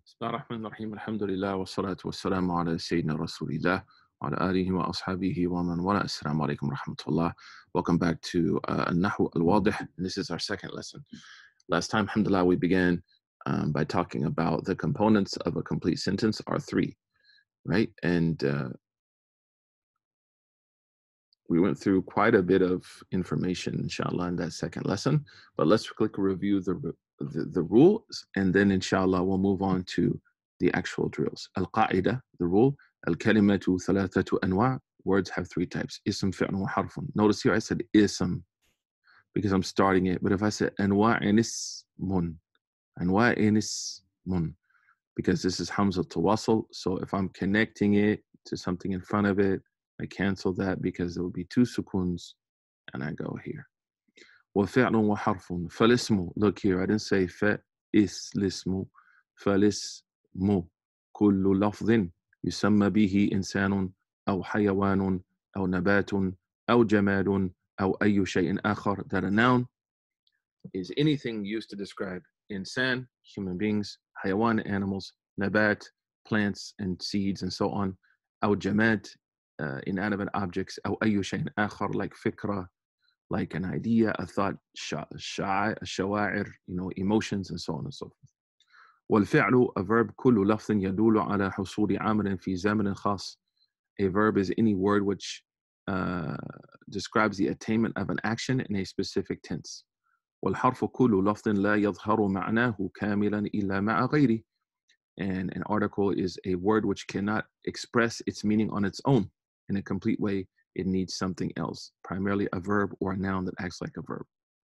بسم الله الرحمن الرحيم الحمد لله والصلاة والسلام على سيدنا رسول الله وعلى آله وأصحابه ومن والاه. Assalamu alaikum wa rahmatullah. Welcome back to Al-Nahu Al-Wadih. This is our second lesson. Last time, alhamdulillah, we began by talking about the components of a complete sentence are three, right? And we went through quite a bit of information, inshallah, in that second lesson. But let's quickly review the rules, and then inshallah we'll move on to the actual drills. Al-Qaida, the rule. Al-Kalimatu thalathatu anwa. Words have three types. Ism, fi'l, wa harfun. Notice here I said ism because I'm starting it. But if I said anwa ismun, anwa ismun, because this is Hamza Tawassul. So if I'm connecting it to something in front of it, I cancel that because there will be two sukuns, and I go here. وفعل وحرف فالاسم. Look here, I didn't say فالاسم. فالاسم كل لفظ يسمى به إنسان أو حيوان أو نبات أو جماد أو أي شيء آخر. That a noun is anything used to describe insan, human beings, حيوان, animals, nabat, plants and seeds and so on, أو جماد, inanimate objects, أو أي شيء آخر, like fikra, like an idea, a thought, الشواعر, emotions and so on and so forth. والفعل, a verb, كل لفظ يدل على حصول عمل في زمن خاص. A verb is any word which describes the attainment of an action in a specific tense. والحرف كل لفظ لا يظهر معناه كاملا إلا مع غيره. And an article is a word which cannot express its meaning on its own in a complete way. It needs something else, primarily a verb or a noun that acts like a verb.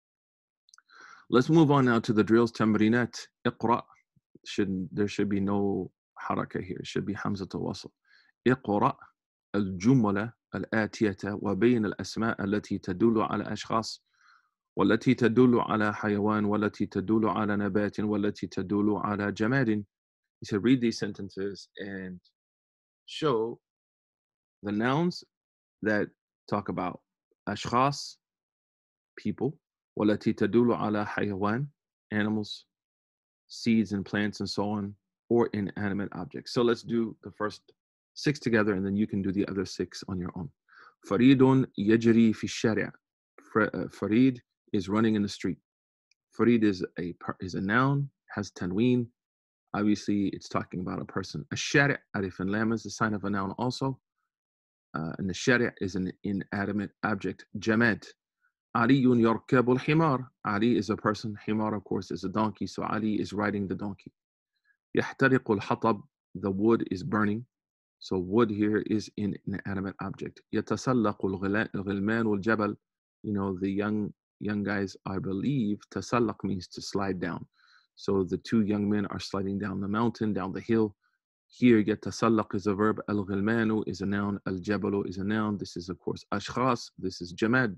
Let's move on now to the drills. Tamrinat. Iqra. There should be no haraka here. It should be hamza tawassul. Iqra الجمل الآتية وبين الأسماء التي تدل على أشخاص والتي تدل على حيوان والتي تدل على نبات والتي تدل على جماد. He said, read these sentences and show the nouns that talk about أشخاص, people, والتي تدل على حيوان, animals, seeds and plants and so on, or inanimate objects. So let's do the first 6 together and then you can do the other 6 on your own. فريد يجري في الشارع. Farid is running in the street. Farid is a noun, has tanween. Obviously, it's talking about a person. الشارع, alif and lam, is the sign of a noun also. And the shari' is an inanimate object. جماد. علي يركب الحمار. Ali is a person. Himar, of course, is a donkey. So Ali is riding the donkey. يحترق الحطب. The wood is burning. So wood here is an inanimate object. يتسلق الغلمان والجبل. The young guys, I believe, تسلق means to slide down. So the 2 young men are sliding down the mountain, down the hill. Here, يتسلق is a verb. الغلمان is a noun. الجبل is a noun. This is, of course, أشخاص. This is جماد.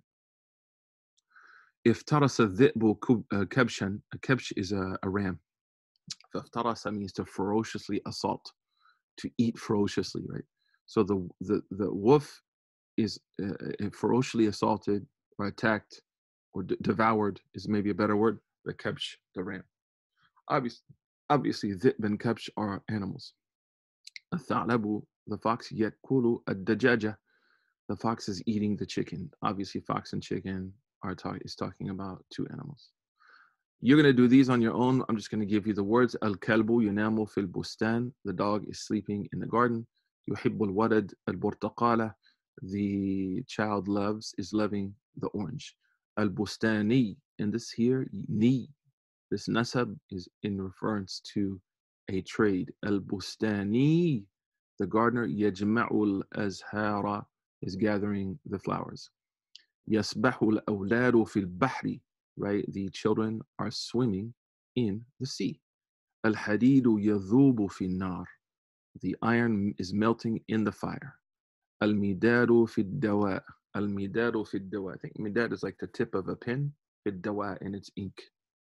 افترس الذئب كبشا. A kebsh is a ram. فافترس means to ferociously assault, to eat ferociously, right? So the wolf is ferociously assaulted or attacked or devoured is maybe a better word. The kebsh, the ram. Obviously, ذئب and kebsh are animals. الثعلب, the fox. يأكل الدجاجة. The fox is eating the chicken. Obviously, fox and chicken is talking about 2 animals. You're going to do these on your own. I'm just going to give you the words. الكلب ينام في البستان. The dog is sleeping in the garden. يحب الولد البرتقالة. The child is loving the orange. البستاني, and this here, ni, this nasab is in reference to a trade. البستاني, the gardener. يجمع الأزهار, is gathering the flowers. يسبح الأولاد في البحر, right? The children are swimming in the sea. الحديد يذوب في النار. The iron is melting in the fire. المداد في الدواء. المداد في الدواء. I think midad is like the tip of a pen. في الدواء, and it's ink.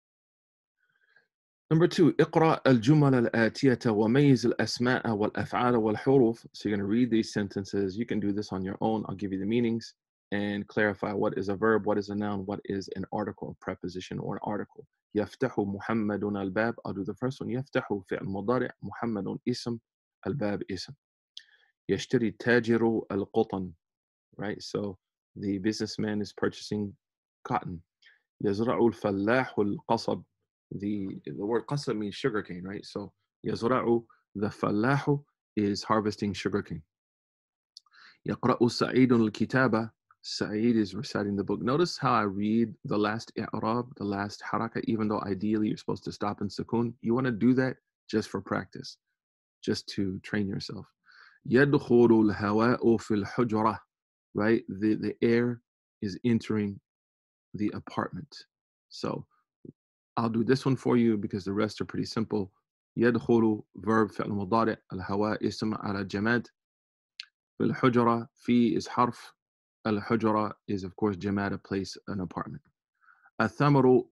Number 2, اقرأ الجمل الآتية وميز الأسماء والأفعال والحروف. So you're going to read these sentences. You can do this on your own. I'll give you the meanings and clarify what is a verb, what is a noun, what is an article, a preposition or an article. يفتح محمد الباب. I'll do the first one. يفتح فعل مضارع محمد اسم الباب اسم. يشتري التاجر القطن. Right? So the businessman is purchasing cotton. يزرع الفلاح القصب. The word qasab means sugarcane, right? So يزرع, the فلاح is harvesting sugarcane. يقرأ سعيد الكتابة. Sa'id is reciting the book. Notice how I read the last i'rab, the last haraka, even though ideally you're supposed to stop in sukoon. You want to do that just for practice, just to train yourself. يدخل الهواء في الحجرة. Right? The air is entering the apartment. So I'll do this one for you because the rest are pretty simple. يدخل verb فعل مضارع. الهواء اسم على جماد. الحجرة في is حرف. الحجرة is of course جماد, a place, an apartment. الثمر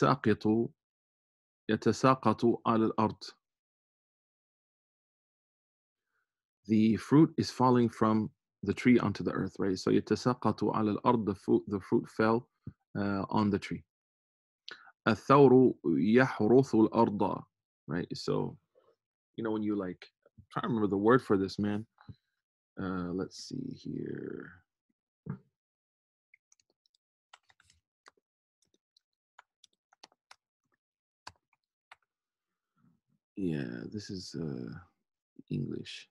يتساقط على الأرض. The fruit is falling from the tree onto the earth, right? So يتساقط على الأرض, the fruit fell on the tree. الثور يحرث الأرض, right? So, you know, when you like, I'm trying to remember the word for this, man. Let's see here. Yeah, this is English.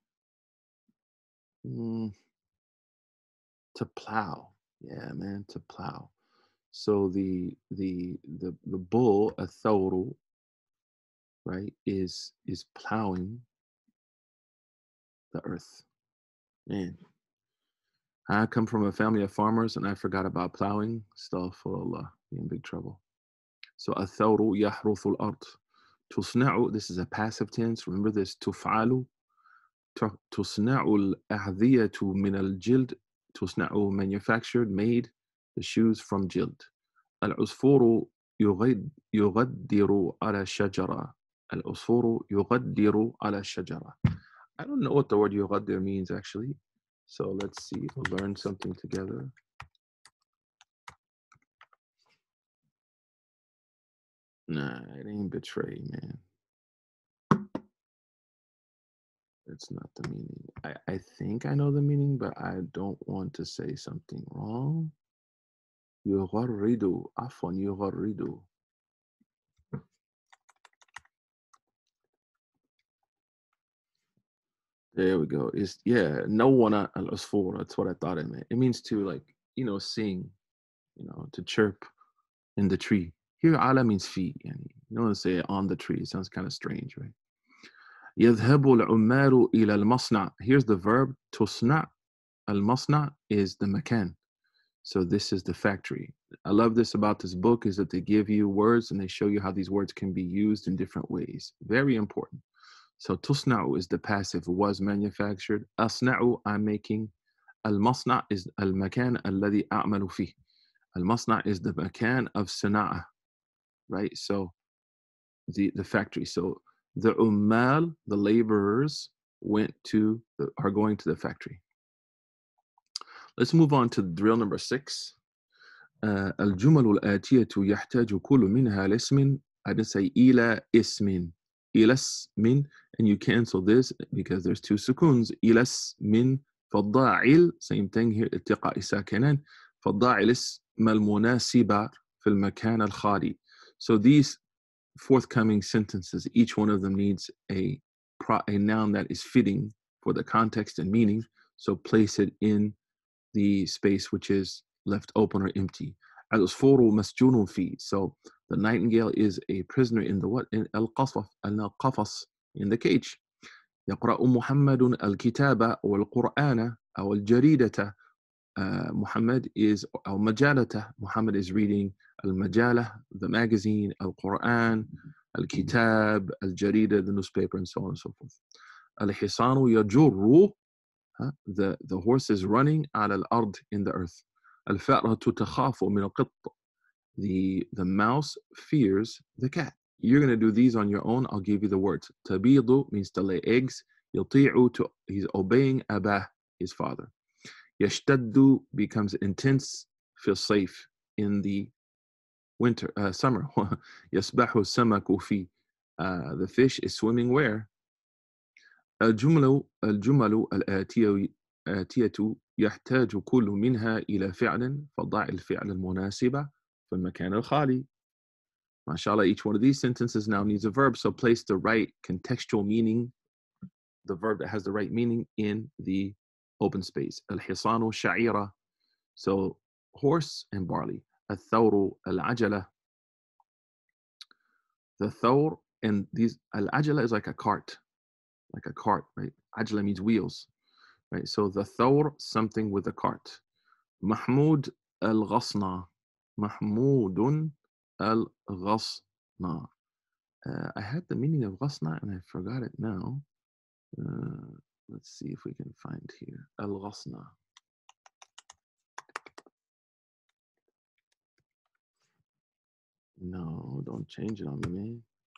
To plow. Yeah, man, to plow. So the bull, a thawru, right, is plowing the earth. Man, I come from a family of farmers and I forgot about plowing. Astaghfirullah, be in big trouble. So الثور يحرث الأرض. تصنع, this is a passive tense. Remember this. تفعل. تصنع الأحذية من الجلد. تصنع, manufactured, made the shoes from jild. العصفور يغدر على الشجرة. العصفور يغدر على الشجرة. I don't know what the word يغدر means actually. So let's see. We'll learn something together. Nah, it ain't betray, man. It's not the meaning. I think I know the meaning, but I don't want to say something wrong. يغرد. عفوا يغرد. There we go. It's, yeah, no one al usfur. That's what I thought it meant. It means to, like, you know, sing, you know, to chirp in the tree. Here ala means feet. You don't want to say on the tree. It sounds kind of strange, right? يذهب العمال إلى المصنع. Here's the verb تصنع. المصنع is the makan. So this is the factory. I love this about this book is that they give you words and they show you how these words can be used in different ways. Very important. So تصنع is the passive, was manufactured. أصنع, I'm making. المصنع is المكان الذي أعمل فيه. المصنع is the makan of صناعة, right? So the factory. So the ummal, the laborers, are going to the factory. Let's move on to drill number 6. الجمل الآتية يحتاج كل منها لاسم. I didn't say إلى اسم. إلى اسم, and you cancel this because there's 2 sukuns. إلى اسم فالضاعل, same thing here, التقاء ساكنان. فالضاعل اسم المناسب في المكان الخالي. So these forthcoming sentences, each one of them needs a noun that is fitting for the context and meaning. So place it in the space which is left open or empty. العصفور مسجون فيه. So the nightingale is a prisoner in the what? In القفص, in the cage. يقرأ محمد الكتاب والقرآن أو الجريدة. Muhammad is, أو مجالته. Muhammad is reading المجالة, the magazine, القرآن, الكتاب, الجريدة, the newspaper, and so on and so forth. الحصان يجر. The horse is running على الأرض, in the earth. الفأرة تخاف من القط. The mouse fears the cat. You're going to do these on your own. I'll give you the words. تبيض means to lay eggs. يطيع, he's obeying أباه, his father. يشتد becomes intense في الصيف, in the winter, summer. يسبح السمك في. The fish is swimming where? الجمل الآتية يحتاج كل منها إلى فعل فضع الفعل المناسب في المكان الخالي. MashaAllah, each one of these sentences now needs a verb, so place the right contextual meaning, the verb that has the right meaning in the open space. الحصان شعيرة, so horse and barley. الثور العجلة, the thawr, and these al-ajala is like a cart, right? Ajala means wheels, right? So the thawr, something with a cart. Mahmoud al-ghasna, Mahmoudun al-ghasna. I had the meaning of ghasna and I forgot it now. Let's see if we can find here. Al-ghasna. No, don't change it on me.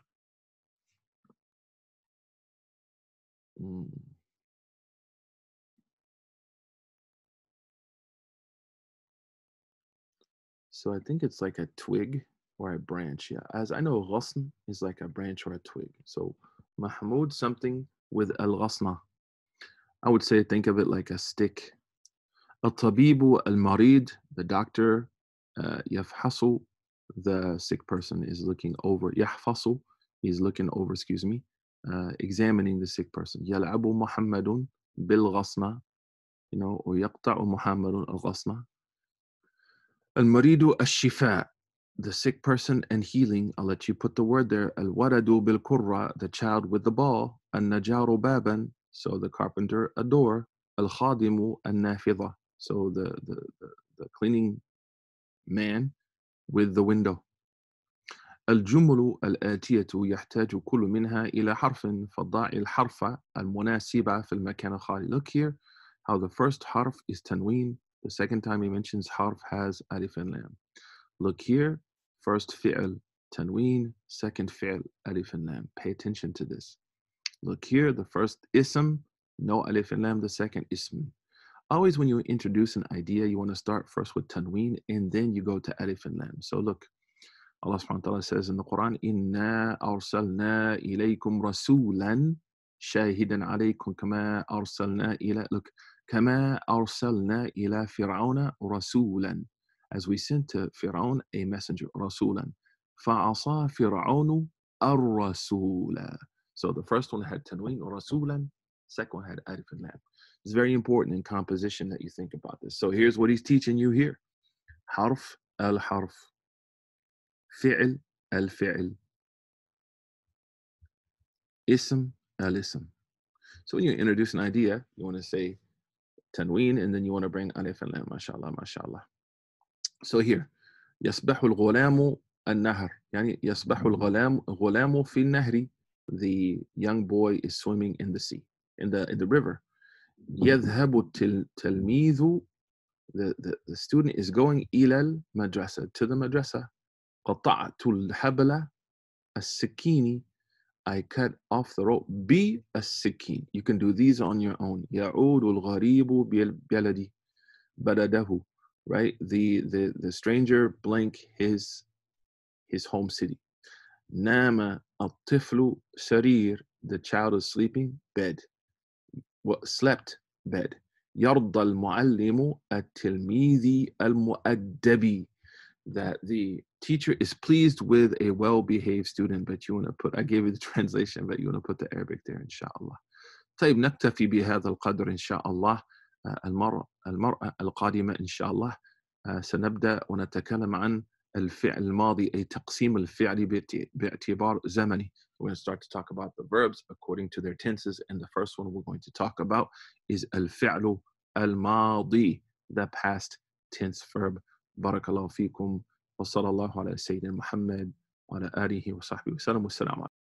So I think it's like a twig or a branch. Yeah, as I know, ghasn is like a branch or a twig. So Mahmoud, something with al-ghasna. I would say think of it like a stick. Al-tabibu al-marid, the doctor. Yafhasu, the sick person is looking over. Yahfasu, he's looking over, excuse me, examining the sick person. Yal'abu Muhammadun bil-ghasna, or yaqta'u Muhammadun al-ghasna. Al-maridu al-shifa, the sick person and healing. I'll let you put the word there. Al-waradu bil-kurra, the child with the ball. Al-najaru baban, so the carpenter a door. Al-khadimu al-nafidha, so the cleaning man with the window. الجمل الآتية يحتاج كل منها إلى حرف فضع الحرف المناسب في المكان الخالي. Look here how the first harf is tanween. The second time he mentions harf has alif and lam. Look here, first fi'l tanween, second fi'l alif and lam. Pay attention to this. Look here, the first ism, no alif and lam, the second ism. Always when you introduce an idea, you want to start first with tanween and then you go to alif and lam. So look, Allah subhanahu wa ta'ala says in the Quran, Inna arsalna ilaykum rasulan shahidan alaykum kama arsalna ila, look, kama arsalna ila fir'auna rasulan, as we sent to Fir'aun a messenger, rasulan. Fa'asa fir'aunu ar-rasula. So the first one had tanween or rasulan, second one had alif and lam. It's very important in composition that you think about this. So here's what he's teaching you here. Harf al-harf. فعل الفعل اسم الاسم. So when you introduce an idea, you want to say tanween and then you want to bring alif and lam. MashaAllah, MashaAllah. So here, يسبح الغلام النهر. يعني يسبح الغلام في النهر. The young boy is swimming in the sea, in the river. يذهب التلميذ. The student is going إلى المدرسة, to the madrasa. قطعت الحبل السكيني, I cut off the rope. بالسكين. You can do these on your own. يعود الغريب بلدي بلده, right? The stranger blank his home city. نام الطفل سرير, the child is sleeping, bed. Slept, bed. يرضى المعلم التلميذ المؤدب, that the teacher is pleased with a well-behaved student, but you want to put, I gave you the translation, but you want to put the Arabic there, inshallah. طيب نكتفي بهذا القدر إن شاء الله. المرة القادمة إن شاء الله سنبدأ ونتكلم عن الفعل الماضي، أي تقسيم الفعل باعتبار زمني. We're going to start to talk about the verbs according to their tenses, and the first one we're going to talk about is الفعل الماضي, the past tense verb. بارك الله فيكم وصلى الله على سيدنا محمد وعلى آله وصحبه وسلم والسلام عليكم.